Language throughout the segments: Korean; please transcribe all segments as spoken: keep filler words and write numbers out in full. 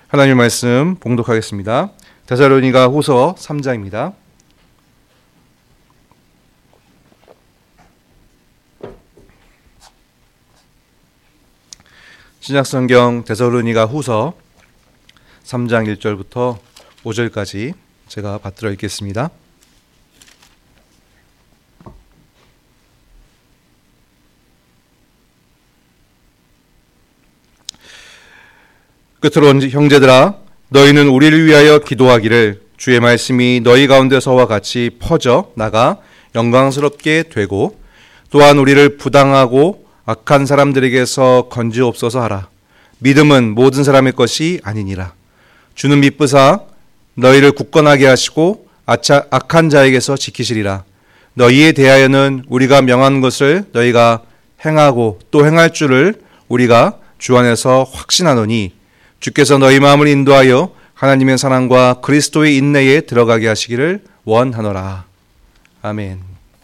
하나님의 말씀 봉독하겠습니다. 데살로니가 후서 삼 장입니다. 신약성경 데살로니가 후서 삼 장 일 절부터 오 절까지 제가 받들어 읽겠습니다. 끝으로 형제들아, 너희는 우리를 위하여 기도하기를 주의 말씀이 너희 가운데서와 같이 퍼져 나가 영광스럽게 되고 또한 우리를 부당하고 악한 사람들에게서 건지옵소서 하라. 믿음은 모든 사람의 것이 아니니라. 주는 미쁘사 너희를 굳건하게 하시고 악한 자에게서 지키시리라. 너희에 대하여는 우리가 명한 것을 너희가 행하고 또 행할 줄을 우리가 주 안에서 확신하노니 주께서 너희 마음을 인도하여 하나님의 사랑과 그리스도의 인내에 들어가게 하시기를 원하노라. 아멘.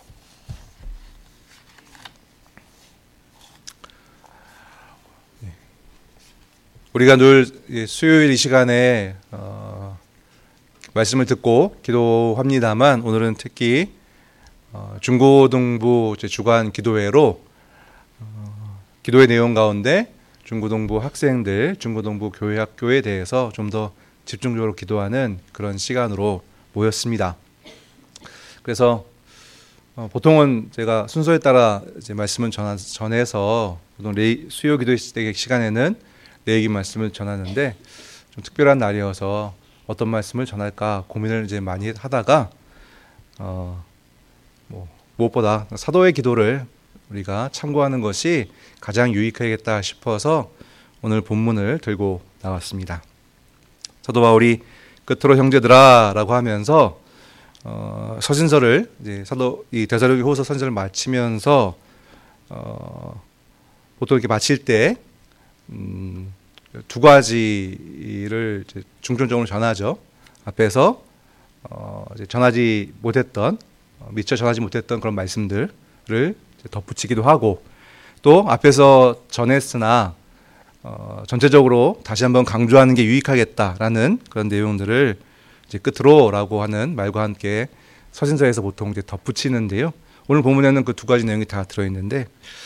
우리가 늘 수요일 이 시간에 어, 말씀을 듣고 기도합니다만 오늘은 특히 어, 중고등부 주간 기도회로 어, 기도의 내용 가운데 중고등부 학생들, 중고등부 교회 학교에 대해서 좀 더 집중적으로 기도하는 그런 시간으로 모였습니다. 그래서 어, 보통은 제가 순서에 따라 이제 말씀을 전하, 전해서 보통 레이, 수요 기도 시간에는 레이기 말씀을 전하는데 좀 특별한 날이어서 어떤 말씀을 전할까 고민을 이제 많이 하다가 어, 뭐, 무엇보다 사도의 기도를 우리가 참고하는 것이 가장 유익하겠다 싶어서 오늘 본문을 들고 나왔습니다. 사도 바울이 끝으로 형제들아 라고 하면서 어, 서신서를 이제 사도 이 데살로니가후서 서신서를 마치면서 어, 보통 이렇게 마칠 때 음, 두 가지를 이제 중점적으로 전하죠. 앞에서 어, 이제 전하지 못했던 미처 전하지 못했던 그런 말씀들을 덧붙이기도 하고 또 앞에서 전했으나 어, 전체적으로 다시 한번 강조하는 게 유익하겠다라는 그런 내용들을 이제 끝으로라고 하는 말과 함께 서신서에서 보통 이제 덧붙이는데요. 오늘 본문에는 그 두 가지 내용이 다 들어있는데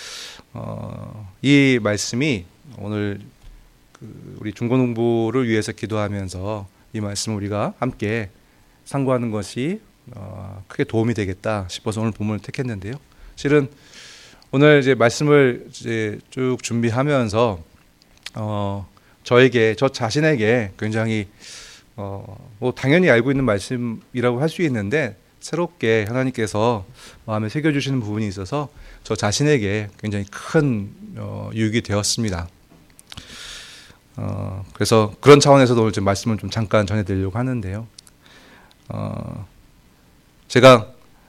어, 이 말씀이 오늘 그 우리 중고등부를 위해서 기도하면서 이 말씀을 우리가 함께 상고하는 것이 어, 크게 도움이 되겠다 싶어서 오늘 본문을 택했는데요. 실은 오늘 이제 말씀을 이제 쭉 준비하면서 어, 저에게 저 자신에게 굉장히 어, 뭐 당연히 알고 있는 말씀이라고 할 수 있는데 새롭게 하나님께서 마음에 새겨주시는 부분이 있어서 저 자신에게 굉장히 큰 어, 유익이 되었습니다. 어, 그래서 그런 차원에서도 오늘 좀 말씀을 좀 잠깐 전해드리려고 하는데요. 어, 제가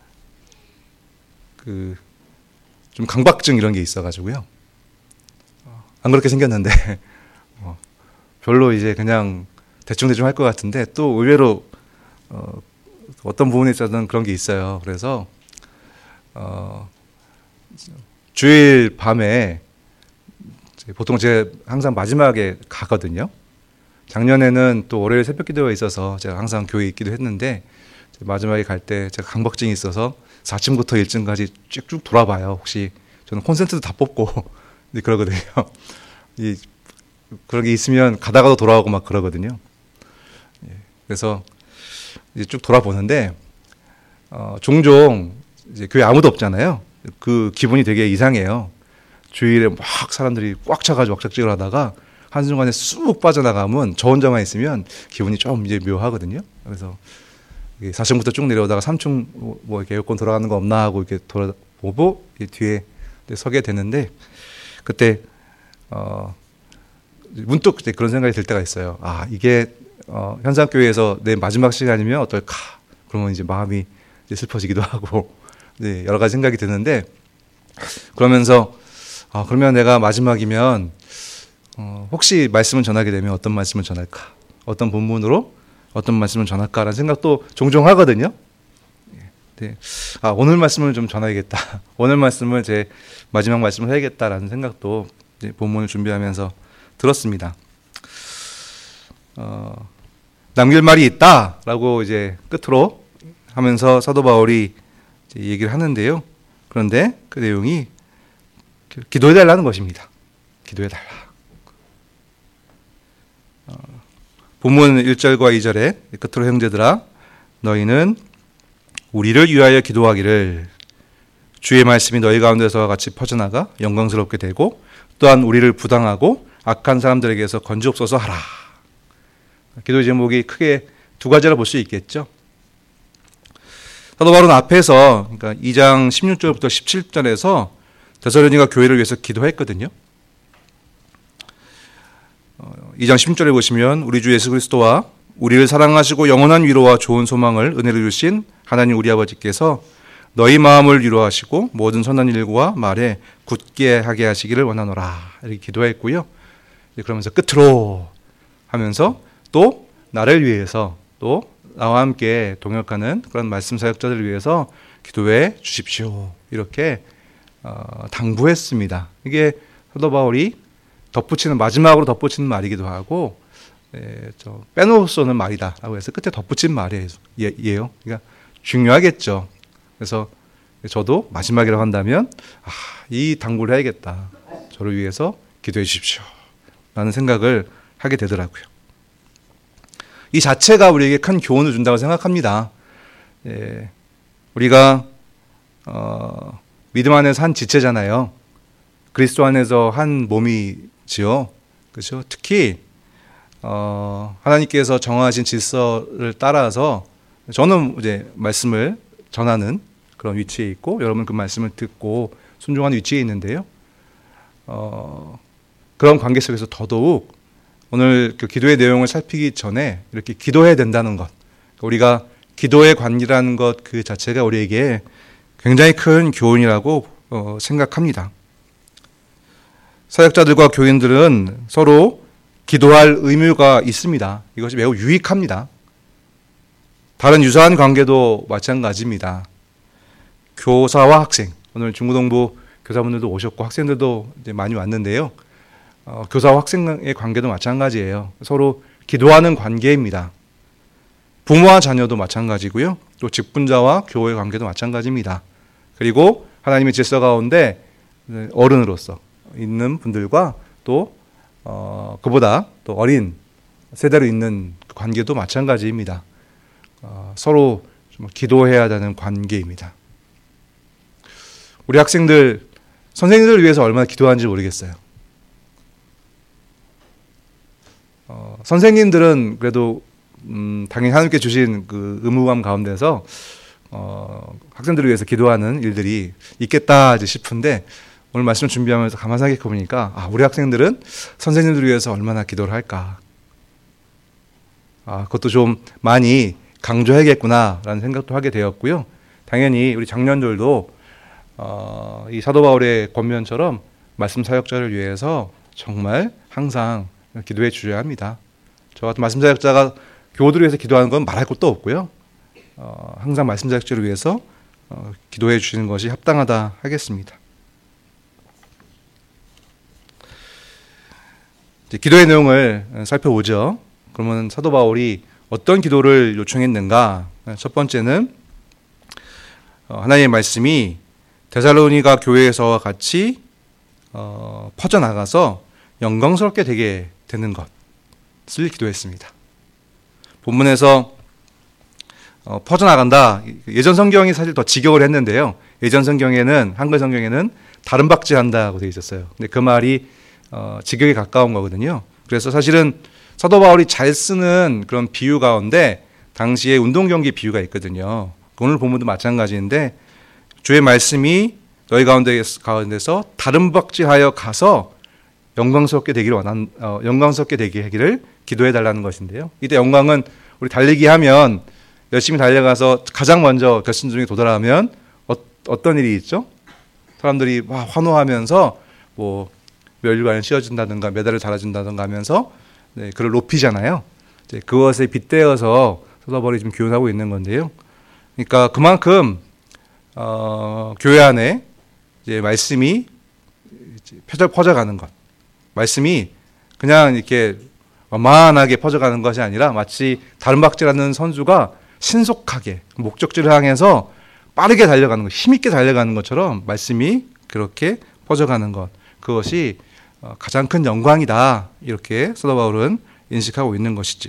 그 좀 강박증 이런 게 있어가지고요. 안 그렇게 생겼는데 어, 별로 이제 그냥 대충대충 할 것 같은데 또 의외로 어, 어떤 부분에 있어서는 그런 게 있어요. 그래서 어, 주일 밤에 보통 제가 항상 마지막에 가거든요. 작년에는 또 월요일 새벽 기도가 있어서 제가 항상 교회에 있기도 했는데 마지막에 갈 때 제가 강박증이 있어서 사 층부터 일 층까지 쭉쭉 돌아봐요. 혹시 저는 콘센트도 다 뽑고 그러거든요. 이, 그런 게 있으면 가다가도 돌아오고 막 그러거든요. 그래서 이제 쭉 돌아보는데 어, 종종 이제 교회 아무도 없잖아요. 그 기분이 되게 이상해요. 주일에 막 사람들이 꽉 차가지고 왁작지껄 하다가 한순간에 쑥 빠져나가면 저 혼자만 있으면 기분이 좀 이제 묘하거든요. 그래서 사 층부터 쭉 내려오다가 삼 층 뭐 이렇게 에어컨 돌아가는 거 없나 하고 이렇게 돌아보고 뒤에 서게 되는데 그때 어, 문득 그런 생각이 들 때가 있어요. 아, 이게 어, 현상교회에서 내 마지막 시간이면 어떨까? 그러면 이제 마음이 이제 슬퍼지기도 하고 네, 여러 가지 생각이 드는데 그러면서 아, 그러면 내가 마지막이면 어, 혹시 말씀을 전하게 되면 어떤 말씀을 전할까? 어떤 본문으로 어떤 말씀을 전할까라는 생각도 종종 하거든요. 네. 아, 오늘 말씀을 좀 전해야겠다. 오늘 말씀을 제 마지막 말씀을 해야겠다라는 생각도 이제 본문을 준비하면서 들었습니다. 어, 남길 말이 있다라고 이제 끝으로 하면서 사도 바울이 이제 얘기를 하는데요. 그런데 그 내용이 기도해 달라는 것입니다. 기도해 달라. 어, 본문 일 절과 이 절에 끝으로 형제들아 너희는 우리를 위하여 기도하기를 주의 말씀이 너희 가운데서와 같이 퍼져나가 영광스럽게 되고 또한 우리를 부당하고 악한 사람들에게서 건지옵소서 하라. 기도 제목이 크게 두 가지로 볼 수 있겠죠. 사도 바울은 앞에서 그러니까 이 장 십육 절부터 십칠 절에서 데살로니가 교회를 위해서 기도했거든요. 이 장 십육 절에 보시면 우리 주 예수 그리스도와 우리를 사랑하시고 영원한 위로와 좋은 소망을 은혜를 주신 하나님 우리 아버지께서 너희 마음을 위로하시고 모든 선한 일과 말에 굳게 하게 하시기를 원하노라. 이렇게 기도했고요. 그러면서 끝으로 하면서 또 나를 위해서 또 나와 함께 동역하는 그런 말씀 사역자들을 위해서 기도해 주십시오. 이렇게 어, 당부했습니다. 이게 사도 바울이 덧붙이는 마지막으로 덧붙이는 말이기도 하고 예, 저 빼놓을 수 없는 말이다라고 해서 끝에 덧붙인 말이에요. 그러니까 중요하겠죠. 그래서 저도 마지막이라고 한다면 아, 이 당부를 해야겠다. 저를 위해서 기도해 주십시오. 라는 생각을 하게 되더라고요. 이 자체가 우리에게 큰 교훈을 준다고 생각합니다. 예, 우리가 어, 믿음 안에서 한 지체잖아요. 그리스도 안에서 한 몸이지요. 그렇죠? 특히 어, 하나님께서 정하신 질서를 따라서 저는 이제 말씀을 전하는 그런 위치에 있고 여러분 그 말씀을 듣고 순종하는 위치에 있는데요. 어, 그런 관계 속에서 더더욱 오늘 그 기도의 내용을 살피기 전에 이렇게 기도해야 된다는 것, 우리가 기도의 관계라는 것 그 자체가 우리에게 굉장히 큰 교훈이라고 어, 생각합니다. 사역자들과 교인들은 서로 기도할 의무가 있습니다. 이것이 매우 유익합니다. 다른 유사한 관계도 마찬가지입니다. 교사와 학생, 오늘 중고등부 교사분들도 오셨고 학생들도 이제 많이 왔는데요. 어, 교사와 학생의 관계도 마찬가지예요. 서로 기도하는 관계입니다. 부모와 자녀도 마찬가지고요. 또 직분자와 교회 관계도 마찬가지입니다. 그리고 하나님의 질서 가운데 어른으로서 있는 분들과 또 어, 그보다 또 어린 세대로 있는 관계도 마찬가지입니다. 어, 서로 좀 기도해야 되는 관계입니다. 우리 학생들, 선생님들을 위해서 얼마나 기도하는지 모르겠어요. 어, 선생님들은 그래도 음, 당연히 하나님께 주신 그 의무감 가운데서 어, 학생들을 위해서 기도하는 일들이 있겠다 싶은데 오늘 말씀을 준비하면서 가만히 생각해 보니까 아, 우리 학생들은 선생님들을 위해서 얼마나 기도를 할까. 아, 그것도 좀 많이 강조해야겠구나라는 생각도 하게 되었고요. 당연히 우리 장년들도 어, 이 사도 바울의 권면처럼 말씀 사역자를 위해서 정말 항상 기도해 주셔야 합니다. 저 같은 말씀 사역자가 교우들을 위해서 기도하는 건 말할 것도 없고요. 어, 항상 말씀 사역자를 위해서 어, 기도해 주시는 것이 합당하다 하겠습니다. 이제 기도의 내용을 살펴보죠. 그러면 사도 바울이 어떤 기도를 요청했는가? 첫 번째는 어, 하나님의 말씀이 데살로니가 교회에서와 같이 어, 퍼져나가서 영광스럽게 되게 되는 것을 기도했습니다. 본문에서 어, 퍼져나간다. 예전 성경이 사실 더 직역을 했는데요. 예전 성경에는 한글 성경에는 다른 박지한다고 되어 있었어요. 근데 그 말이 어, 직역에 가까운 거거든요. 그래서 사실은 사도 바울이 잘 쓰는 그런 비유 가운데 당시에 운동 경기 비유가 있거든요. 오늘 본문도 마찬가지인데 주의 말씀이 너희 가운데 가운데서 다른 박지하여 가서 영광스럽게 되기를 원한 어, 영광스럽게 되게 하기를 기도해 달라는 것인데요. 이때 영광은 우리 달리기 하면 열심히 달려가서 가장 먼저 결승점에 도달하면 어, 어떤 일이 있죠? 사람들이 막 환호하면서 뭐 멸류관을 씌워준다든가 메달을 달아준다든가 하면서 네, 그걸 높이잖아요. 이제 그것에 빗대어서 사도 바울이 지금 교훈하고 있는 건데요. 그러니까 그만큼 어, 교회 안에 이제 말씀이 퍼져 퍼져가는 것, 말씀이 그냥 이렇게 만하게 퍼져가는 것이 아니라 마치 다른박질하는 선수가 신속하게 목적지를 향해서 빠르게 달려가는 것, 힘있게 달려가는 것처럼 말씀이 그렇게 퍼져가는 것, 그것이 가장 큰 영광이다, 이렇게 사도 바울은 인식하고 있는 것이지요.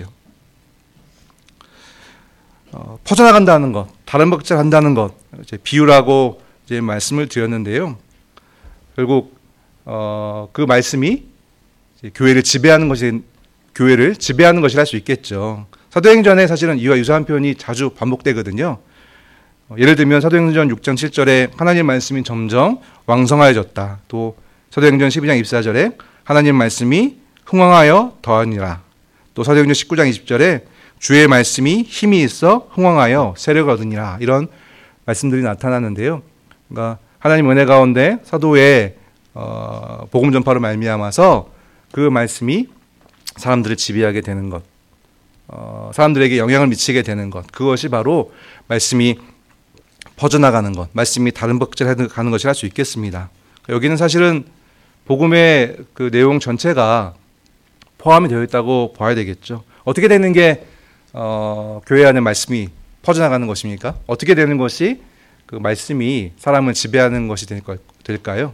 어, 퍼져나간다는 것, 다른박질한다는 것, 이제 비유라고 이제 말씀을 드렸는데요. 결국 어, 그 말씀이 이제 교회를 지배하는 것이 교회를 지배하는 것이라 할 수 있겠죠. 사도행전에 사실은 이와 유사한 표현이 자주 반복되거든요. 어, 예를 들면 사도행전 육 장 칠 절에 하나님 말씀이 점점 왕성하여졌다. 또 사도행전 십이 장 이십사 절에 하나님 말씀이 흥왕하여 더하니라. 또 사도행전 십구 장 이십 절에 주의 말씀이 힘이 있어 흥왕하여 세력을 얻으니라. 이런 말씀들이 나타나는데요. 그러니까 하나님 은혜 가운데 사도의 어, 복음 전파로 말미암아서 그 말씀이 사람들을 지배하게 되는 것, 어, 사람들에게 영향을 미치게 되는 것, 그것이 바로 말씀이 퍼져나가는 것, 말씀이 다른 박질하는 것이라 할 수 있겠습니다. 여기는 사실은 복음의 그 내용 전체가 포함이 되어 있다고 봐야 되겠죠. 어떻게 되는 게 어, 교회 안에 말씀이 퍼져나가는 것입니까? 어떻게 되는 것이 그 말씀이 사람을 지배하는 것이 될까요?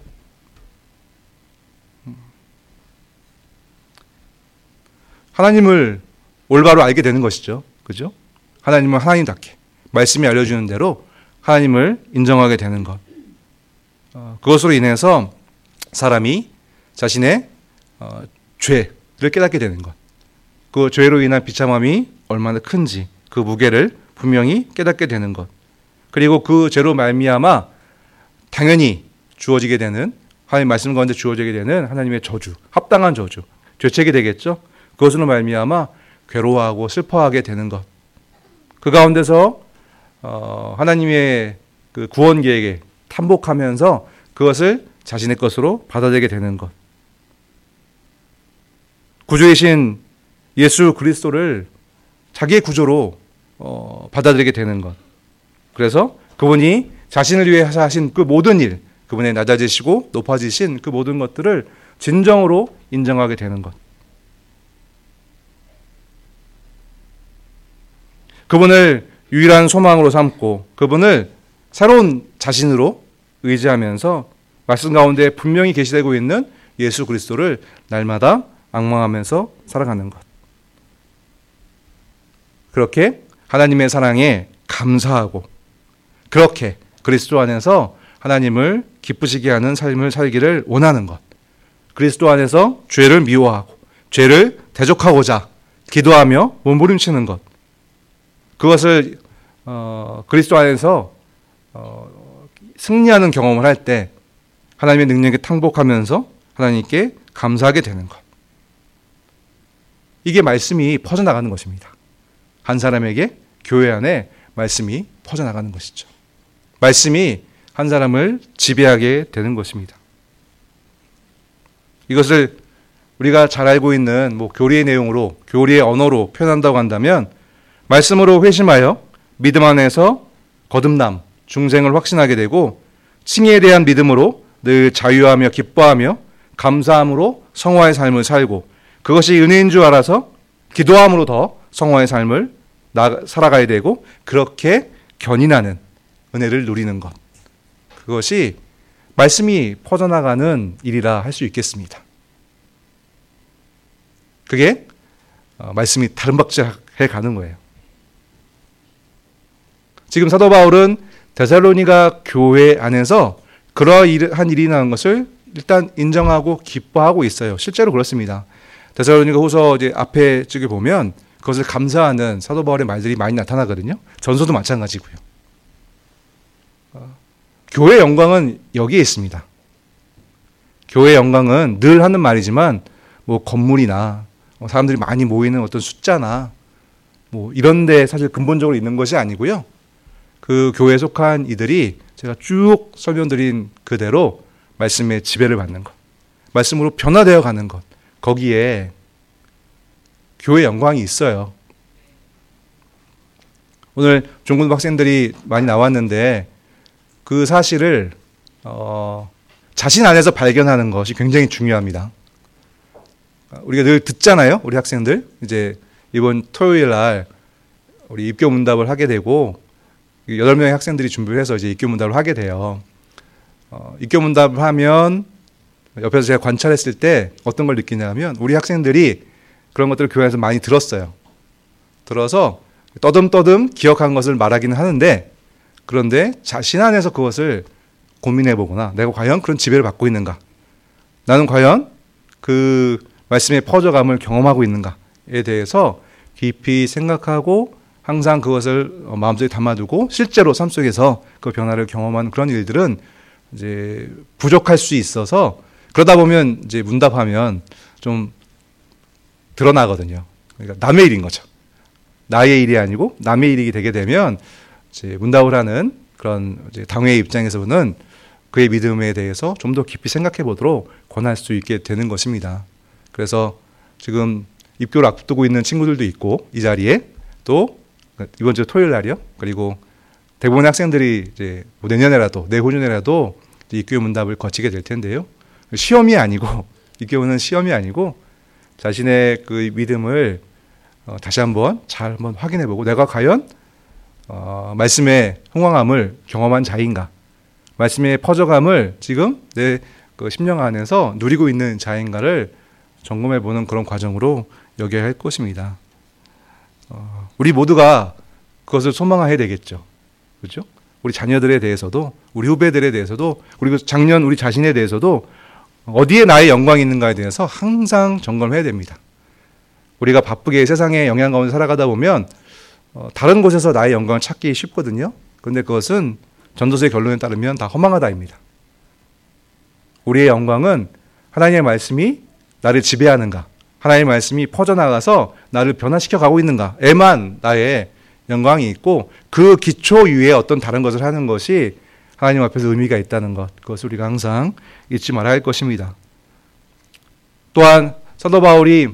하나님을 올바로 알게 되는 것이죠. 그죠? 하나님을 하나님답게 말씀이 알려주는 대로 하나님을 인정하게 되는 것. 어, 그것으로 인해서 사람이 자신의 어, 죄를 깨닫게 되는 것. 그 죄로 인한 비참함이 얼마나 큰지 그 무게를 분명히 깨닫게 되는 것. 그리고 그 죄로 말미암아 당연히 주어지게 되는, 하나님 말씀 가운데 주어지게 되는 하나님의 저주, 합당한 저주, 죄책이 되겠죠. 그것으로 말미암아 괴로워하고 슬퍼하게 되는 것. 그 가운데서 어, 하나님의 그 구원 계획에 탐복하면서 그것을 자신의 것으로 받아들이게 되는 것. 구주이신 예수 그리스도를 자기의 구조로 어, 받아들이게 되는 것. 그래서 그분이 자신을 위해 하신 그 모든 일, 그분의 낮아지시고 높아지신 그 모든 것들을 진정으로 인정하게 되는 것. 그분을 유일한 소망으로 삼고 그분을 새로운 자신으로 의지하면서 말씀 가운데 분명히 계시되고 있는 예수 그리스도를 날마다 앙망하면서 살아가는 것. 그렇게 하나님의 사랑에 감사하고 그렇게 그리스도 안에서 하나님을 기쁘시게 하는 삶을 살기를 원하는 것. 그리스도 안에서 죄를 미워하고 죄를 대적하고자 기도하며 몸부림치는 것. 그것을 어, 그리스도 안에서 어, 승리하는 경험을 할 때 하나님의 능력에 탕복하면서 하나님께 감사하게 되는 것. 이게 말씀이 퍼져나가는 것입니다. 한 사람에게 교회 안에 말씀이 퍼져나가는 것이죠. 말씀이 한 사람을 지배하게 되는 것입니다. 이것을 우리가 잘 알고 있는 뭐 교리의 내용으로, 교리의 언어로 표현한다고 한다면 말씀으로 회심하여 믿음 안에서 거듭남, 중생을 확신하게 되고 칭의에 대한 믿음으로 늘 자유하며 기뻐하며 감사함으로 성화의 삶을 살고 그것이 은혜인 줄 알아서 기도함으로 더 성화의 삶을 살아가야 되고 그렇게 견인하는 은혜를 누리는 것. 그것이 말씀이 퍼져나가는 일이라 할 수 있겠습니다. 그게 말씀이 다른 박질해 가는 거예요. 지금 사도 바울은 데살로니가 교회 안에서 그러한 일이 나는 것을 일단 인정하고 기뻐하고 있어요. 실제로 그렇습니다. 데살로니가 후서 이제 앞에 쪽에 보면 그것을 감사하는 사도 바울의 말들이 많이 나타나거든요. 전서도 마찬가지고요. 교회의 영광은 여기에 있습니다. 교회의 영광은 늘 하는 말이지만 뭐 건물이나 사람들이 많이 모이는 어떤 숫자나 뭐 이런 데 사실 근본적으로 있는 것이 아니고요. 그 교회에 속한 이들이 제가 쭉 설명드린 그대로 말씀의 지배를 받는 것, 말씀으로 변화되어 가는 것, 거기에 교회의 영광이 있어요. 오늘 중고등부 학생들이 많이 나왔는데 그 사실을 어, 자신 안에서 발견하는 것이 굉장히 중요합니다. 우리가 늘 듣잖아요. 우리 학생들 이제 이번 토요일 날 우리 입교 문답을 하게 되고 여덟 명의 학생들이 준비를 해서 이제 입교 문답을 하게 돼요. 어, 입교 문답을 하면 옆에서 제가 관찰했을 때 어떤 걸 느끼냐면 우리 학생들이 그런 것들을 교회에서 많이 들었어요. 들어서 떠듬떠듬 기억한 것을 말하기는 하는데 그런데 자신 안에서 그것을 고민해 보거나 내가 과연 그런 지배를 받고 있는가? 나는 과연 그 말씀의 퍼져감을 경험하고 있는가에 대해서 깊이 생각하고 항상 그것을 마음속에 담아두고 실제로 삶 속에서 그 변화를 경험하는 그런 일들은 이제 부족할 수 있어서 그러다 보면 이제 문답하면 좀 드러나거든요. 그러니까 남의 일인 거죠. 나의 일이 아니고 남의 일이 되게 되면 이제 문답을 하는 그런 이제 당회의 입장에서는 그의 믿음에 대해서 좀 더 깊이 생각해 보도록 권할 수 있게 되는 것입니다. 그래서 지금 입교를 앞두고 있는 친구들도 있고 이 자리에 또 이번 주 토요일 날이요. 그리고 대부분의 학생들이 이제 뭐 내년에라도 내후년에라도 입교 문답을 거치게 될 텐데요. 시험이 아니고 입교는 시험이 아니고 자신의 그 믿음을 어, 다시 한번 잘 한번 확인해보고 내가 과연 어, 말씀의 흥왕함을 경험한 자인가, 말씀의 퍼져감을 지금 내 그 심령 안에서 누리고 있는 자인가를 점검해보는 그런 과정으로 여겨야 할 것입니다. 어, 우리 모두가 그것을 소망해야 되겠죠. 그렇죠? 우리 자녀들에 대해서도, 우리 후배들에 대해서도, 그리고 작년 우리 자신에 대해서도 어디에 나의 영광이 있는가에 대해서 항상 점검해야 됩니다. 우리가 바쁘게 세상의 영향 가운데 살아가다 보면 어, 다른 곳에서 나의 영광을 찾기 쉽거든요. 그런데 그것은 전도서의 결론에 따르면 다 허망하다입니다. 우리의 영광은 하나님의 말씀이 나를 지배하는가, 하나님의 말씀이 퍼져나가서 나를 변화시켜 가고 있는가에만 나의 영광이 있고 그 기초 위에 어떤 다른 것을 하는 것이 하나님 앞에서 의미가 있다는 것, 그것을 우리가 항상 잊지 말아야 할 것입니다. 또한 사도 바울이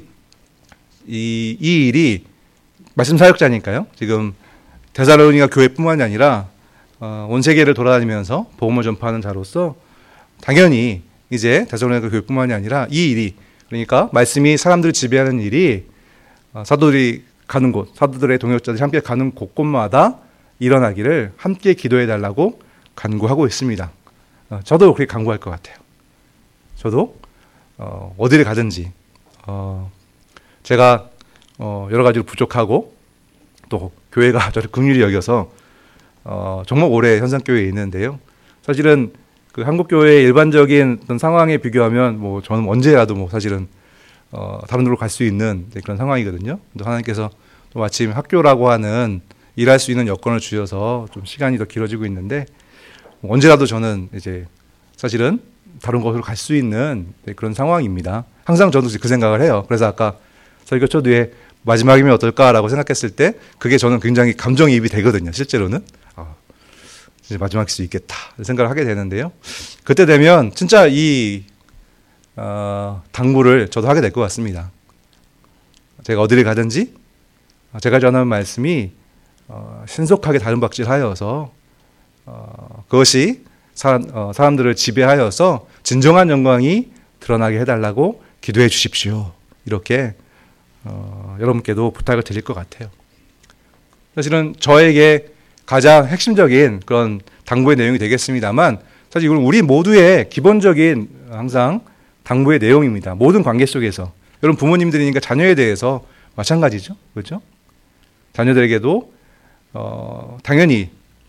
이, 이 일이 말씀 사역자니까요. 지금 데살로니가 교회뿐만이 아니라 어, 온 세계를 돌아다니면서 복음을 전파하는 자로서 당연히 이제 데살로니가 교회뿐만이 아니라 이 일이, 그러니까 말씀이 사람들을 지배하는 일이 어, 사도들이 가는 곳, 사도들의 동역자들이 함께 가는 곳곳마다 일어나기를 함께 기도해 달라고 간구하고 있습니다. 어, 저도 그렇게 간구할 것 같아요. 저도 어, 어디를 가든지 어, 제가 어, 여러 가지로 부족하고 또 교회가 저를 긍휼히 여겨서 어, 정말 오래 현상교회에 있는데요. 사실은 그 한국 교회의 일반적인 어떤 상황에 비교하면 뭐 저는 언제라도 뭐 사실은 어, 다른 데로 갈 수 있는 그런 상황이거든요. 또 하나님께서 또 마침 학교라고 하는 일할 수 있는 여건을 주셔서 좀 시간이 더 길어지고 있는데 언제라도 저는 이제 사실은 다른 곳으로 갈 수 있는 그런 상황입니다. 항상 저도 그 생각을 해요. 그래서 아까 설교 초 뒤에 마지막이면 어떨까라고 생각했을 때 그게 저는 굉장히 감정이입이 되거든요. 실제로는 아, 이제 마지막일 수 있겠다 생각을 하게 되는데요. 그때 되면 진짜 이 어, 당부를 저도 하게 될 것 같습니다. 제가 어디를 가든지 제가 전하는 말씀이 어, 신속하게 다름박질하여서 어, 그것이 사람, 어, 사람들을 지배하여서 진정한 영광이 드러나게 해달라고 기도해 주십시오. 이렇게 어, 여러분께도 부탁을 드릴 것 같아요. 사실은 저에게 가장 핵심적인 그런 당부의 내용이 되겠습니다만 사실 이건 우리 모두의 기본적인 항상 당부의 내용입니다. 모든 관계 속에서. 여러분 부모님들이니까 자녀에 대해서 마찬가지죠. 그렇죠? 자녀들에게도 어, 당연히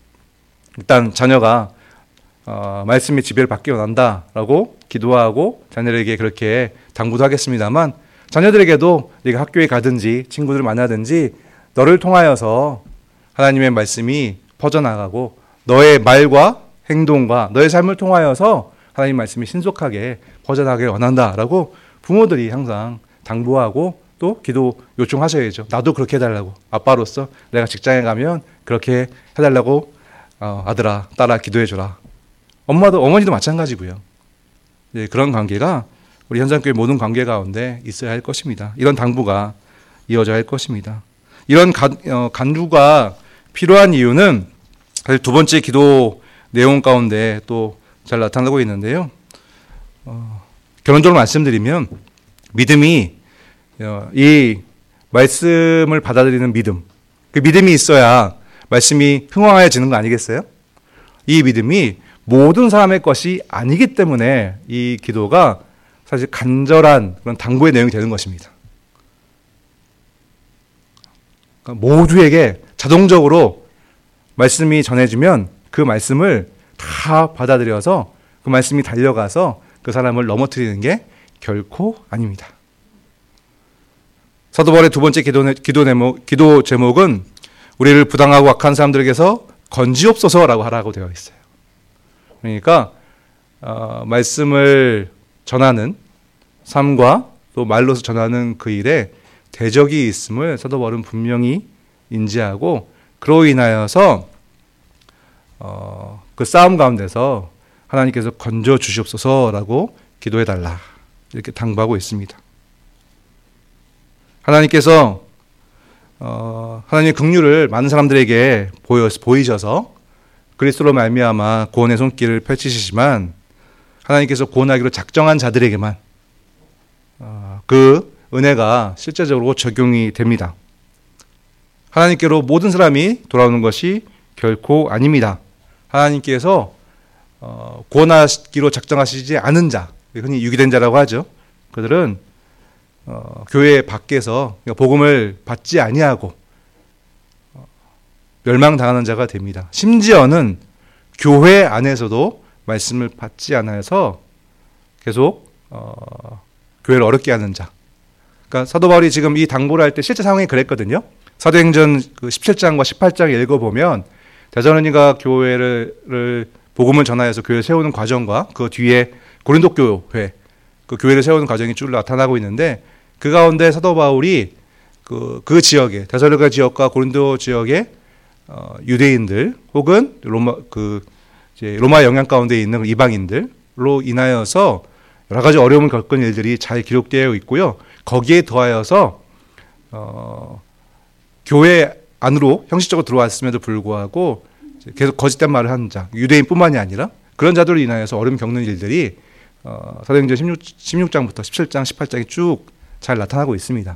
일단 자녀가 어, 말씀의 지배를 받기 원한다라고 기도하고 자녀들에게 그렇게 당부도 하겠습니다만 자녀들에게도 네가 학교에 가든지 친구들을 만나든지 너를 통하여서 하나님의 말씀이 퍼져나가고 너의 말과 행동과 너의 삶을 통하여서 하나님 말씀이 신속하게 퍼져나가길 원한다라고 부모들이 항상 당부하고 또 기도 요청하셔야죠. 나도 그렇게 해달라고. 아빠로서 내가 직장에 가면 그렇게 해달라고 어, 아들아 딸아 기도해줘라. 엄마도 어머니도 마찬가지고요. 네, 그런 관계가 우리 현장교회 모든 관계 가운데 있어야 할 것입니다. 이런 당부가 이어져야 할 것입니다. 이런 간, 어, 간구가 필요한 이유는 사실 두 번째 기도 내용 가운데 또 잘 나타나고 있는데요. 어, 결론적으로 말씀드리면 믿음이 이 말씀을 받아들이는 믿음, 그 믿음이 있어야 말씀이 흥황해지는 거 아니겠어요? 이 믿음이 모든 사람의 것이 아니기 때문에 이 기도가 사실 간절한 그런 당부의 내용이 되는 것입니다. 그러니까 모두에게 자동적으로 말씀이 전해지면 그 말씀을 다 받아들여서 그 말씀이 달려가서 그 사람을 넘어뜨리는 게 결코 아닙니다. 사도 바울의 두 번째 기도, 기도, 제목, 기도 제목은 우리를 부당하고 악한 사람들에게서 건지옵소서라고 하라고 되어 있어요. 그러니까 어, 말씀을 전하는 삶과 또 말로서 전하는 그 일에 대적이 있음을 사도 바울은 분명히 인지하고 그로 인하여서 어, 그 싸움 가운데서 하나님께서 건져 주시옵소서라고 기도해달라 이렇게 당부하고 있습니다. 하나님께서 어, 하나님의 긍휼을 많은 사람들에게 보여, 보이셔서 그리스도로 말미암아 구원의 손길을 펼치시지만 하나님께서 구원하기로 작정한 자들에게만 어, 그 은혜가 실제적으로 적용이 됩니다. 하나님께로 모든 사람이 돌아오는 것이 결코 아닙니다. 하나님께서 어, 구원하기로 작정하시지 않은 자, 흔히 유기된 자라고 하죠. 그들은 어, 교회 밖에서 복음을 받지 아니하고 어, 멸망당하는 자가 됩니다. 심지어는 교회 안에서도 말씀을 받지 않아서 계속 어, 교회를 어렵게 하는 자. 그러니까 사도 바울이 지금 이 당부를 할 때 실제 상황이 그랬거든요. 사도행전 그 십칠 장과 십팔 장 읽어보면 데살로니가 교회를 복음을 전하여서 교회를 세우는 과정과 그 뒤에 고린도 교회 그 교회를 세우는 과정이 쭉 나타나고 있는데 그 가운데 사도 바울이 그, 그 지역에 데살로니가 지역과 고린도 지역의 어, 유대인들 혹은 로마 그 이제 로마 영향 가운데 있는 이방인들로 인하여서 여러 가지 어려움을 겪은 일들이 잘 기록되어 있고요. 거기에 더하여서 어, 교회 안으로 형식적으로 들어왔음에도 불구하고 계속 거짓된 말을 하는 자, 유대인뿐만이 아니라 그런 자들로 인하여서 어려움 겪는 일들이 어, 사도행전 십육, 십육 장부터 십칠 장, 십팔 장이 쭉 잘 나타나고 있습니다.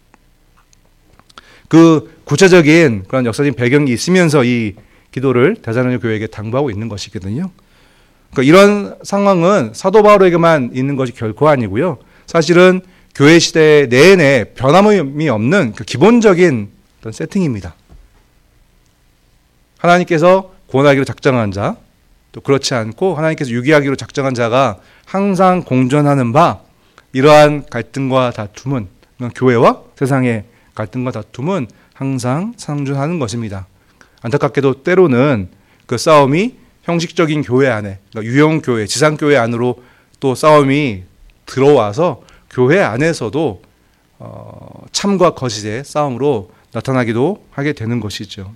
그 구체적인 그런 역사적인 배경이 있으면서 이 기도를 데살로니가 교회에게 당부하고 있는 것이거든요. 그러니까 이런 상황은 사도 바울에게만 있는 것이 결코 아니고요. 사실은 교회 시대 내내 변함이 없는 그 기본적인 어떤 세팅입니다. 하나님께서 구원하기로 작정한 자, 또 그렇지 않고 하나님께서 유기하기로 작정한 자가 항상 공존하는 바, 이러한 갈등과 다툼은 교회와 세상의 갈등과 다툼은 항상 상존하는 것입니다. 안타깝게도 때로는 그 싸움이 형식적인 교회 안에, 그러니까 유형 교회, 지상 교회 안으로 또 싸움이 들어와서 교회 안에서도 어, 참과 거짓의 싸움으로 나타나기도 하게 되는 것이죠.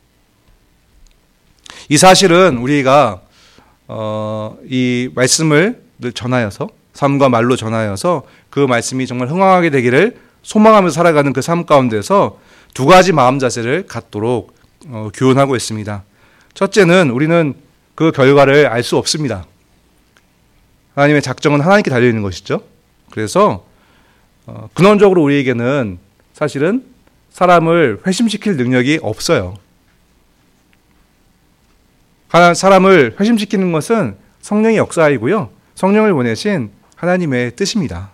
이 사실은 우리가 어, 이 말씀을 전하여서 삶과 말로 전하여서 그 말씀이 정말 흥황하게 되기를 소망하면서 살아가는 그 삶 가운데서 두 가지 마음 자세를 갖도록 어, 교훈하고 있습니다. 첫째는 우리는 그 결과를 알 수 없습니다. 하나님의 작정은 하나님께 달려있는 것이죠. 그래서 어, 근원적으로 우리에게는 사실은 사람을 회심시킬 능력이 없어요. 사람을 회심시키는 것은 성령의 역사이고요. 성령을 보내신 하나님의 뜻입니다.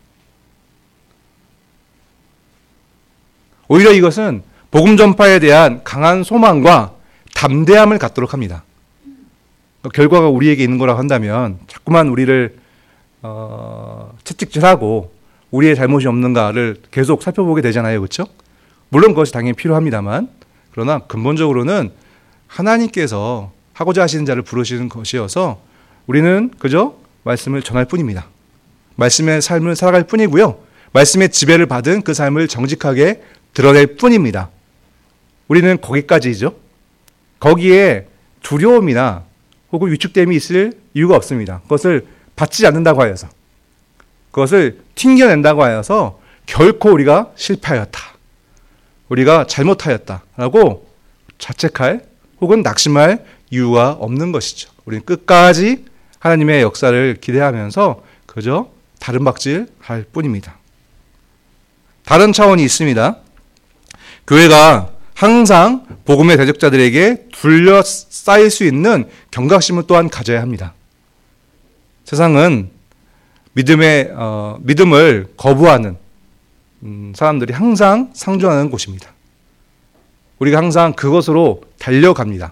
오히려 이것은 복음 전파에 대한 강한 소망과 담대함을 갖도록 합니다. 결과가 우리에게 있는 거라고 한다면 자꾸만 우리를 어, 채찍질하고 우리의 잘못이 없는가를 계속 살펴보게 되잖아요. 그렇죠? 물론 그것이 당연히 필요합니다만 그러나 근본적으로는 하나님께서 하고자 하시는 자를 부르시는 것이어서 우리는 그저 말씀을 전할 뿐입니다. 말씀의 삶을 살아갈 뿐이고요. 말씀의 지배를 받은 그 삶을 정직하게 드러낼 뿐입니다. 우리는 거기까지죠. 거기에 두려움이나 혹은 위축됨이 있을 이유가 없습니다. 그것을 받지 않는다고 하여서, 그것을 튕겨낸다고 하여서 결코 우리가 실패하였다, 우리가 잘못하였다라고 자책할 혹은 낙심할 이유가 없는 것이죠. 우리는 끝까지 하나님의 역사를 기대하면서 그저 다른 박질 할 뿐입니다. 다른 차원이 있습니다. 교회가 항상 복음의 대적자들에게 둘러싸일 수 있는 경각심을 또한 가져야 합니다. 세상은 믿음의 어, 믿음을 거부하는 음, 사람들이 항상 상존하는 곳입니다. 우리가 항상 그것으로 달려갑니다.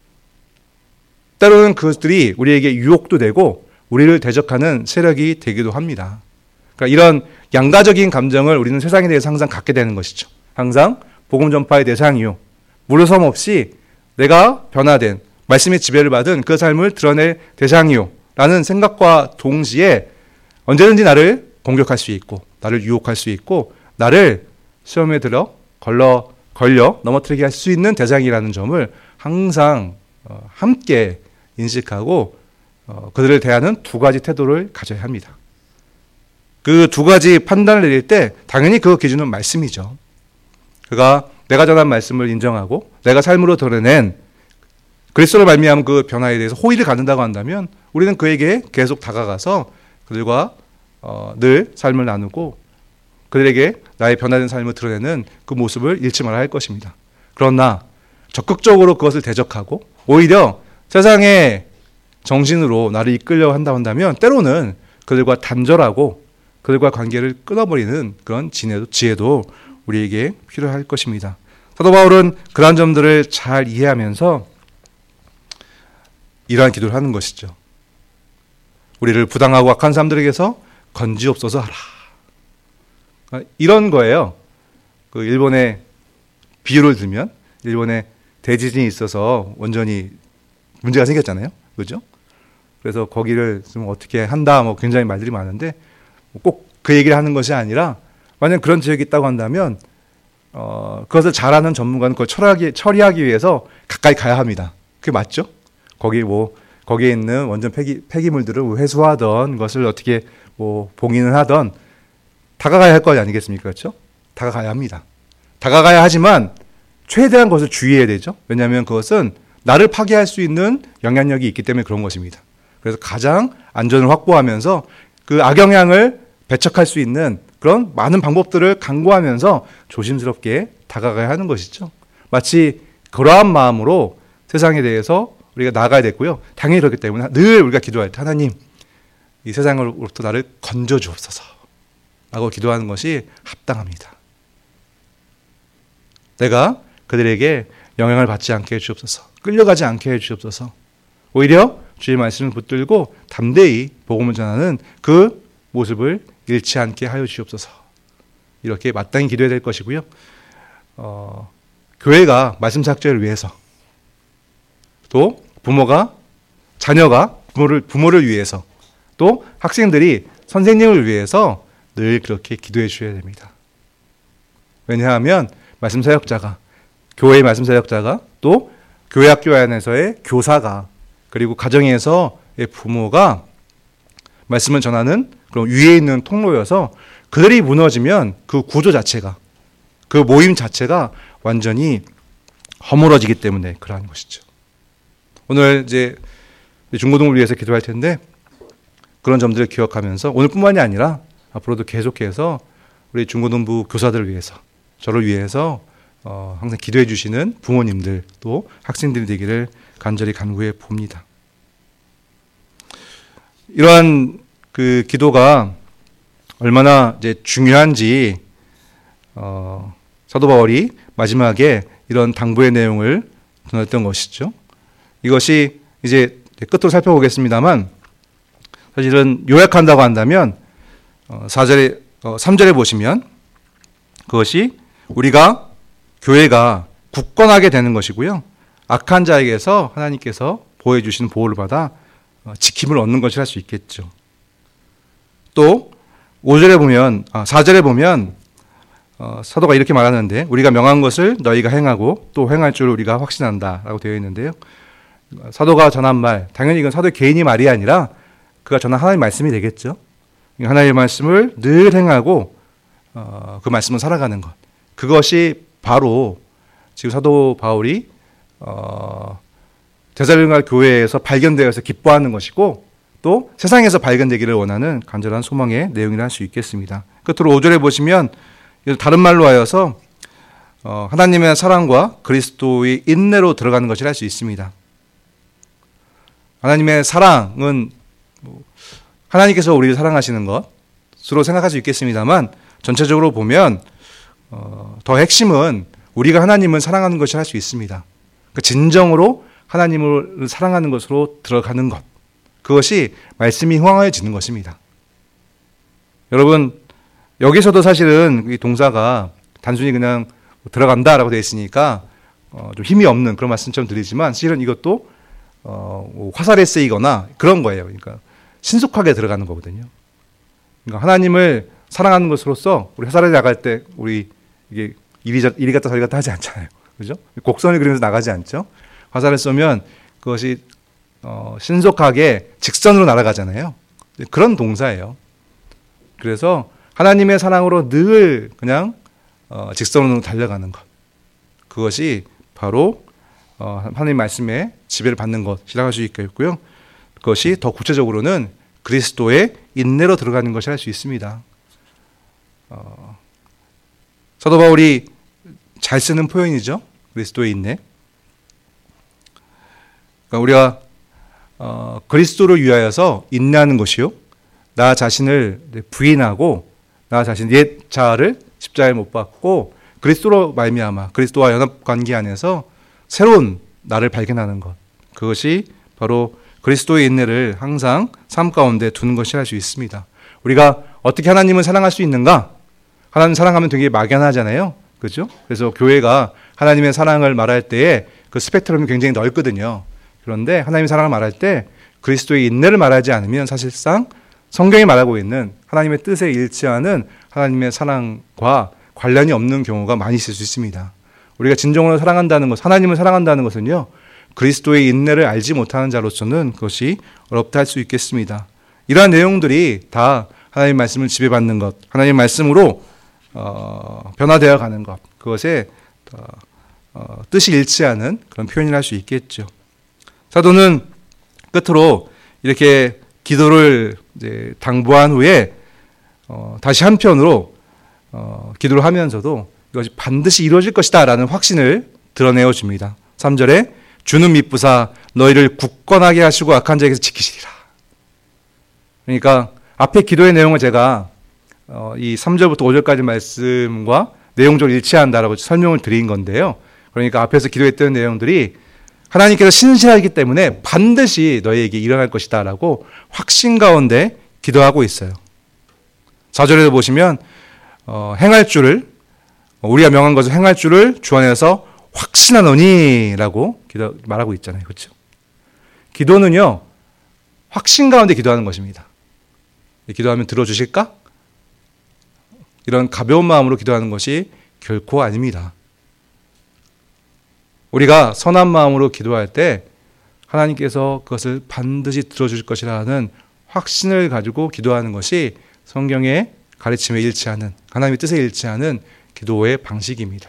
때로는 그것들이 우리에게 유혹도 되고 우리를 대적하는 세력이 되기도 합니다. 그러니까 이런 양가적인 감정을 우리는 세상에 대해서 항상 갖게 되는 것이죠. 항상 복음 전파의 대상이요, 물어섬 없이 내가 변화된 말씀의 지배를 받은 그 삶을 드러낼 대상이요 라는 생각과 동시에 언제든지 나를 공격할 수 있고 나를 유혹할 수 있고 나를 시험에 들어 걸러, 걸려 넘어뜨리게 할 수 있는 대상이라는 점을 항상 함께 인식하고 그들을 대하는 두 가지 태도를 가져야 합니다. 그 두 가지 판단을 내릴 때 당연히 그 기준은 말씀이죠. 그가 내가 전한 말씀을 인정하고 내가 삶으로 드러낸 그리스도로 말미암은 그 변화에 대해서 호의를 갖는다고 한다면 우리는 그에게 계속 다가가서 그들과 어, 늘 삶을 나누고 그들에게 나의 변화된 삶을 드러내는 그 모습을 잃지 말아야 할 것입니다. 그러나 적극적으로 그것을 대적하고 오히려 세상의 정신으로 나를 이끌려 한다고 한다면 때로는 그들과 단절하고 그들과 관계를 끊어버리는 그런 지혜도, 지혜도 우리에게 필요할 것입니다. 사도 바울은 그러한 점들을 잘 이해하면서 이러한 기도를 하는 것이죠. 우리를 부당하고 악한 사람들에게서 건지옵소서 하라. 이런 거예요. 그 일본의 비유를 들면 일본에 대지진이 있어서 완전히 문제가 생겼잖아요. 그죠? 그래서 거기를 좀 어떻게 한다, 뭐 굉장히 말들이 많은데 꼭 그 얘기를 하는 것이 아니라 만약 그런 지역이 있다고 한다면 어, 그것을 잘하는 전문가는 그걸 처리하기, 처리하기 위해서 가까이 가야 합니다. 그게 맞죠? 거기 뭐 거기에 있는 원전 폐기, 폐기물들을 회수하던 것을 어떻게 뭐 봉인을 하던 다가가야 할 거 아니겠습니까? 그렇죠? 다가가야 합니다. 다가가야 하지만 최대한 것을 주의해야 되죠. 왜냐하면 그것은 나를 파괴할 수 있는 영향력이 있기 때문에 그런 것입니다. 그래서 가장 안전을 확보하면서 그 악영향을 배척할 수 있는 그런 많은 방법들을 강구하면서 조심스럽게 다가가야 하는 것이죠. 마치 그러한 마음으로 세상에 대해서 우리가 나아가야 됐고요. 당연히 그렇기 때문에 늘 우리가 기도할 때 하나님 이 세상으로부터 나를 건져 주옵소서 라고 기도하는 것이 합당합니다. 내가 그들에게 영향을 받지 않게 해주옵소서, 끌려가지 않게 해주옵소서, 오히려 주의 말씀을 붙들고 담대히 복음을 전하는 그 모습을 잃지 않게 하여 주옵소서. 이렇게 마땅히 기도해야 될 것이고요. 어, 교회가 말씀 작전을 위해서 또 부모가 자녀가 부모를, 부모를 위해서 또 학생들이 선생님을 위해서 늘 그렇게 기도해 주셔야 됩니다. 왜냐하면 말씀 사역자가 교회의 말씀 사역자가 또 교회 학교 안에서의 교사가 그리고 가정에서의 부모가 말씀을 전하는 그런 위에 있는 통로여서 그들이 무너지면 그 구조 자체가 그 모임 자체가 완전히 허물어지기 때문에 그러한 것이죠. 오늘 이제 중고등부를 위해서 기도할 텐데 그런 점들을 기억하면서 오늘뿐만이 아니라 앞으로도 계속해서 우리 중고등부 교사들을 위해서 저를 위해서 어, 항상 기도해 주시는 부모님들 또 학생들이 되기를 간절히 간구해 봅니다. 이러한 그 기도가 얼마나 이제 중요한지 어, 사도 바울이 마지막에 이런 당부의 내용을 전했던 것이죠. 이것이 이제 끝으로 살펴보겠습니다만 사실은 요약한다고 한다면 어, 사 절에 어, 삼 절에 보시면 그것이 우리가 교회가 굳건하게 되는 것이고요. 악한 자에게서 하나님께서 보호해 주시는 보호를 받아 어, 지킴을 얻는 것이라 할 수 있겠죠. 또 오 절에 보면 아, 사 절에 보면 어, 사도가 이렇게 말하는데 우리가 명한 것을 너희가 행하고 또 행할 줄 우리가 확신한다 라고 되어 있는데요. 사도가 전한 말, 당연히 이건 사도의 개인이 말이 아니라 그가 전한 하나님의 말씀이 되겠죠. 하나님의 말씀을 늘 행하고 어, 그 말씀을 살아가는 것, 그것이 바로 지금 사도 바울이 어, 데살로니가 교회에서 발견되어서 기뻐하는 것이고 또 세상에서 발견되기를 원하는 간절한 소망의 내용이라 할 수 있겠습니다. 끝으로 오 절에 보시면 다른 말로 하여서 어, 하나님의 사랑과 그리스도의 인내로 들어가는 것이라 할 수 있습니다. 하나님의 사랑은 뭐 하나님께서 우리를 사랑하시는 것으로 생각할 수 있겠습니다만 전체적으로 보면 어, 더 핵심은 우리가 하나님을 사랑하는 것이라 할 수 있습니다. 그러니까 진정으로 하나님을 사랑하는 것으로 들어가는 것, 그것이 말씀이 흥황해지는 것입니다. 여러분, 여기서도 사실은 이 동사가 단순히 그냥 들어간다라고 되어 있으니까 어, 좀 힘이 없는 그런 말씀처럼 들리지만 실은 이것도 어, 화살에 쓰이거나 그런 거예요. 그러니까 신속하게 들어가는 거거든요. 그러니까 하나님을 사랑하는 것으로서 우리 회사를 나갈 때 우리 이게 이리, 이리 갔다 저리 갔다 하지 않잖아요. 그죠? 곡선을 그리면서 나가지 않죠. 화살을 쏘면 그것이 어, 신속하게 직선으로 날아가잖아요. 그런 동사예요. 그래서 하나님의 사랑으로 늘 그냥 어, 직선으로 달려가는 것, 그것이 바로 어, 하나님 말씀에 지배를 받는 것이라고 할 수 있겠고요. 그것이 더 구체적으로는 그리스도의 인내로 들어가는 것이라 할 수 있습니다. 어, 사도 바울이 잘 쓰는 표현이죠. 그리스도의 인내. 그러니까 우리가 어, 그리스도를 위하여서 인내하는 것이요, 나 자신을 부인하고 나 자신 옛 자아를 십자가에 못 박고 그리스도로 말미암아 그리스도와 연합 관계 안에서 새로운 나를 발견하는 것, 그것이 바로 그리스도의 인내를 항상 삶 가운데 두는 것이라 할 수 있습니다. 우리가 어떻게 하나님을 사랑할 수 있는가? 하나님 사랑하면 되게 막연하잖아요. 그렇죠? 그래서 교회가 하나님의 사랑을 말할 때에 그 스펙트럼이 굉장히 넓거든요. 그런데 하나님의 사랑을 말할 때 그리스도의 인내를 말하지 않으면 사실상 성경이 말하고 있는 하나님의 뜻에 일치하는 하나님의 사랑과 관련이 없는 경우가 많이 있을 수 있습니다. 우리가 진정으로 사랑한다는 것, 하나님을 사랑한다는 것은요, 그리스도의 인내를 알지 못하는 자로서는 그것이 어렵다 할 수 있겠습니다. 이러한 내용들이 다 하나님 말씀을 지배받는 것, 하나님 말씀으로 어, 변화되어 가는 것, 그것에 어, 어, 뜻이 일치하는 그런 표현이라 할 수 있겠죠. 사도는 끝으로 이렇게 기도를 이제 당부한 후에 어, 다시 한편으로 어, 기도를 하면서도 이것이 반드시 이루어질 것이다 라는 확신을 드러내어 줍니다. 삼 절에 주는 미쁘사 너희를 굳건하게 하시고 악한 자에게서 지키시리라. 그러니까 앞에 기도의 내용을 제가 어, 이 삼 절부터 오 절까지 말씀과 내용적으로 일치한다라고 설명을 드린 건데요. 그러니까 앞에서 기도했던 내용들이 하나님께서 신실하기 때문에 반드시 너희에게 일어날 것이다 라고 확신 가운데 기도하고 있어요. 사 절에도 보시면 어, 행할 줄을, 우리가 명한 것을 행할 줄을 주 안에서 확신하노니 라고 기도, 말하고 있잖아요. 그렇죠? 기도는요, 확신 가운데 기도하는 것입니다. 기도하면 들어주실까? 이런 가벼운 마음으로 기도하는 것이 결코 아닙니다. 우리가 선한 마음으로 기도할 때 하나님께서 그것을 반드시 들어주실 것이라는 확신을 가지고 기도하는 것이 성경의 가르침에 일치하는, 하나님의 뜻에 일치하는 기도의 방식입니다.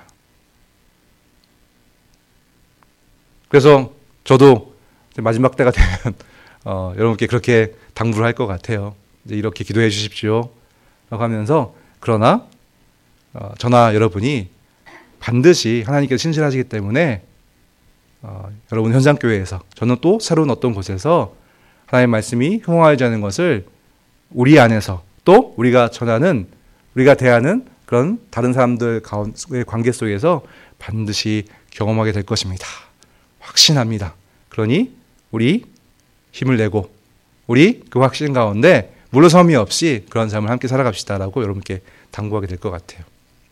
그래서 저도 마지막 때가 되면 어, 여러분께 그렇게 당부를 할 것 같아요. 이제 이렇게 기도해 주십시오 라고 하면서, 그러나 어, 저나 여러분이 반드시 하나님께서 신실하시기 때문에 어, 여러분 현장교회에서, 저는 또 새로운 어떤 곳에서 하나님의 말씀이 흥황하지 않는 것을 우리 안에서, 또 우리가 전하는, 우리가 대하는 그런 다른 사람들 가운데의 관계 속에서 반드시 경험하게 될 것입니다. 확신합니다. 그러니 우리 힘을 내고 우리 그 확신 가운데 물러섬이 없이 그런 삶을 함께 살아갑시다라고 여러분께 당부하게 될 것 같아요.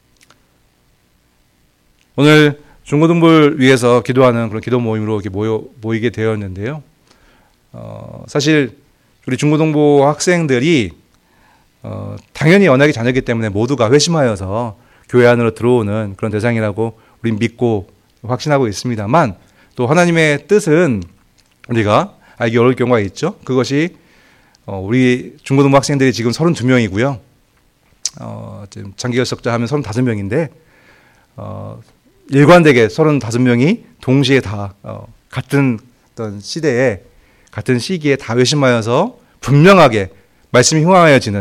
오늘 중고등부를 위해서 기도하는 그런 기도 모임으로 이렇게 모여, 모이게 되었는데요. 어, 사실 우리 중고등부 학생들이 어, 당연히 언약의 자녀이기 때문에 모두가 회심하여서 교회 안으로 들어오는 그런 대상이라고 우린 믿고 확신하고 있습니다만, 또 하나님의 뜻은 우리가 알기 어려울 경우가 있죠. 그것이 어, 우리 중고등부 학생들이 지금 서른두 명이고요. 어, 지금 장기결석자 하면 서른다섯 명인데 어, 일관되게 서른다섯 명이 동시에 다 어, 같은 어떤 시대에, 같은 시기에 다 회심하여서 분명하게 말씀이 흥황하여지는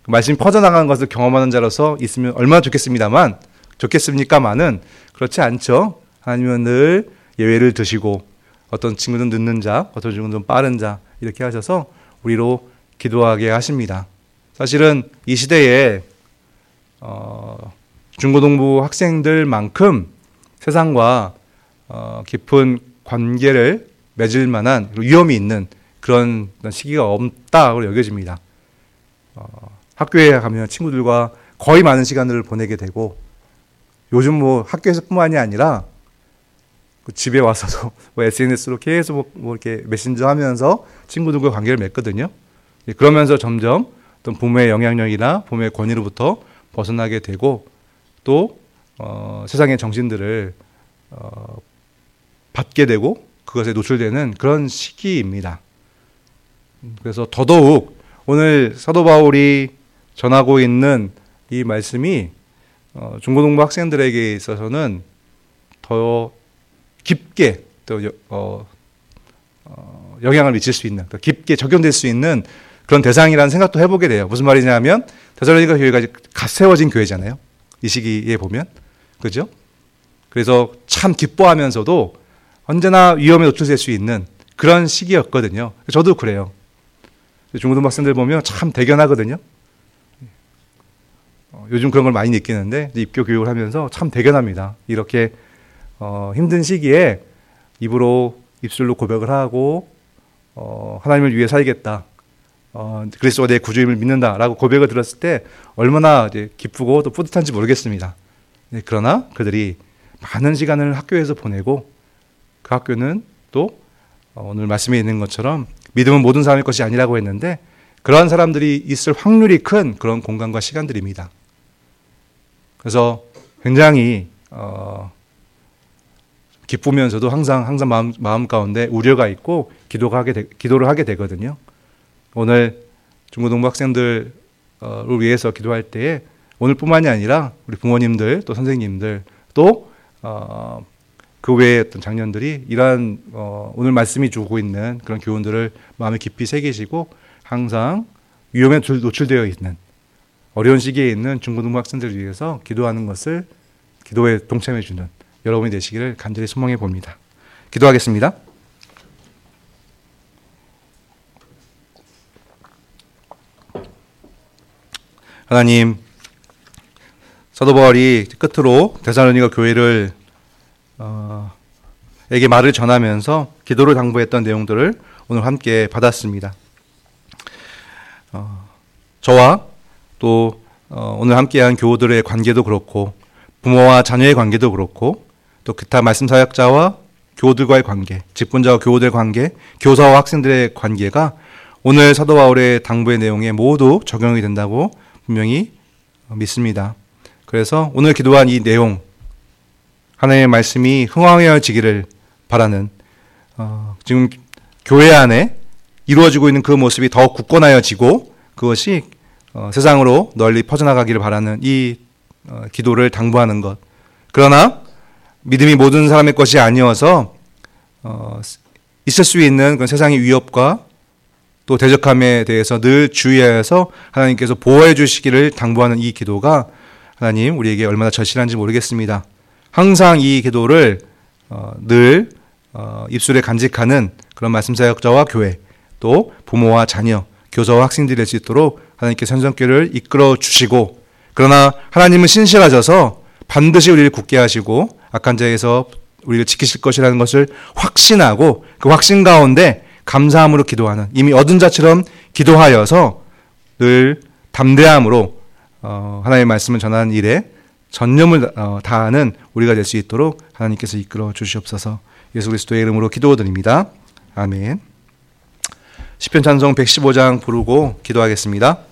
말씀이 퍼져나가는 것을 경험하는 자로서 있으면 얼마나 좋겠습니다만, 좋겠습니까만은 그렇지 않죠. 하나님은 늘 예외를 두시고 어떤 친구는 늦는 자, 어떤 친구는 좀 빠른 자 이렇게 하셔서 우리로 기도하게 하십니다. 사실은 이 시대에 어, 중고등부 학생들만큼 세상과 어, 깊은 관계를 맺을 만한 위험이 있는 그런 시기가 없다고 여겨집니다. 어, 학교에 가면 친구들과 거의 많은 시간을 보내게 되고, 요즘 뭐 학교에서뿐만이 아니라 집에 와서도 뭐 에스엔에스로 계속 뭐, 뭐 이렇게 메신저 하면서 친구들과 관계를 맺거든요. 그러면서 점점 어떤 부모의 영향력이나 부모의 권위로부터 벗어나게 되고, 또 어, 세상의 정신들을 어, 받게 되고 그것에 노출되는 그런 시기입니다. 그래서 더더욱 오늘 사도 바울이 전하고 있는 이 말씀이 어, 중고등부 학생들에게 있어서는 더 깊게 또 어, 어, 영향을 미칠 수 있는, 더 깊게 적용될 수 있는 그런 대상이라는 생각도 해보게 돼요. 무슨 말이냐면 데살로니가 교회가 갓 세워진 교회잖아요. 이 시기에 보면, 그죠? 그래서 참 기뻐하면서도 언제나 위험에 노출될 수 있는 그런 시기였거든요. 저도 그래요. 중고등부 학생들 보면 참 대견하거든요. 어, 요즘 그런 걸 많이 느끼는데 입교 교육을 하면서 참 대견합니다. 이렇게 어, 힘든 시기에 입으로 입술로 고백을 하고 어, 하나님을 위해 살겠다. 어, 그리스도가 내 구주임을 믿는다라고 고백을 들었을 때 얼마나 이제 기쁘고 또 뿌듯한지 모르겠습니다. 네, 그러나 그들이 많은 시간을 학교에서 보내고 그 학교는 또 어, 오늘 말씀에 있는 것처럼 믿음은 모든 사람의 것이 아니라고 했는데 그러한 사람들이 있을 확률이 큰 그런 공간과 시간들입니다. 그래서 굉장히 어, 기쁘면서도 항상 항상 마음, 마음 가운데 우려가 있고 기도가 하게 되, 기도를 하게 되거든요. 오늘 중고등부 학생들을 위해서 기도할 때에 오늘뿐만이 아니라 우리 부모님들 또 선생님들 또 어, 그 외의 어떤 장년들이 이러한 어, 오늘 말씀이 주고 있는 그런 교훈들을 마음에 깊이 새기시고 항상 위험에 노출되어 있는 어려운 시기에 있는 중고등부 학생들을 위해서 기도하는 것을 기도에 동참해 주는 여러분이 되시기를 간절히 소망해 봅니다. 기도하겠습니다. 하나님, 사도 바울이 끝으로 데살로니가 교회를 어, 에게 말을 전하면서 기도를 당부했던 내용들을 오늘 함께 받았습니다. 어, 저와 또 어, 오늘 함께한 교우들의 관계도 그렇고 부모와 자녀의 관계도 그렇고 또 기타 말씀 사역자와 교우들과의 관계, 직분자와 교우들의 관계, 교사와 학생들의 관계가 오늘 사도 바울의 당부의 내용에 모두 적용이 된다고 분명히 믿습니다. 그래서 오늘 기도한 이 내용, 하나님의 말씀이 흥황해지기를 바라는 어, 지금 교회 안에 이루어지고 있는 그 모습이 더 굳건하여지고 그것이 어, 세상으로 널리 퍼져나가기를 바라는 이 어, 기도를 당부하는 것. 그러나 믿음이 모든 사람의 것이 아니어서 어, 있을 수 있는 그런 세상의 위협과 또 대적함에 대해서 늘 주의하여서 하나님께서 보호해 주시기를 당부하는 이 기도가 하나님 우리에게 얼마나 절실한지 모르겠습니다. 항상 이 기도를 어, 늘 어, 입술에 간직하는 그런 말씀 사역자와 교회 또 부모와 자녀, 교사와 학생들이 될 수 있도록 하나님께서 선성교를 이끌어 주시고 그러나 하나님은 신실하셔서 반드시 우리를 굳게 하시고 악한 자에서 우리를 지키실 것이라는 것을 확신하고 그 확신 가운데 감사함으로 기도하는 이미 얻은 자처럼 기도하여서 늘 담대함으로 어, 하나님의 말씀을 전하는 일에 전념을 어, 다하는 우리가 될 수 있도록 하나님께서 이끌어 주시옵소서. 예수 그리스도의 이름으로 기도드립니다. 아멘. 시편 찬송 백십오 장 부르고 기도하겠습니다.